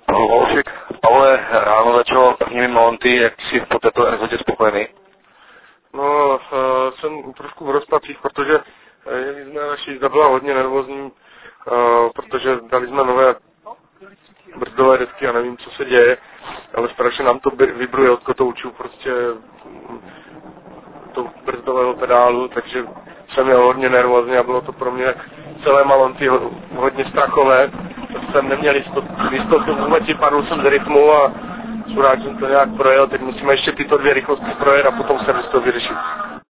Holšek, Pavle, ráno začalo prvními momenty, jak jsi po této epizodě spokojený? No, jsem trošku v rozpacích, protože naše jízda byla hodně nervózní, protože dali jsme nové brzdové desky a nevím, co se děje, ale strašně nám to vibruje od kotoučů, prostě to brzdového pedálu, takže jsem měl hodně nervózně a bylo to pro mě celé Malonty hodně strachové. Jsem neměl jistotu vůbec, padl jsem z rytmu a čurák jsem to nějak projel, teď musíme ještě tyto dvě rychlosti projet a potom se to vyřešit.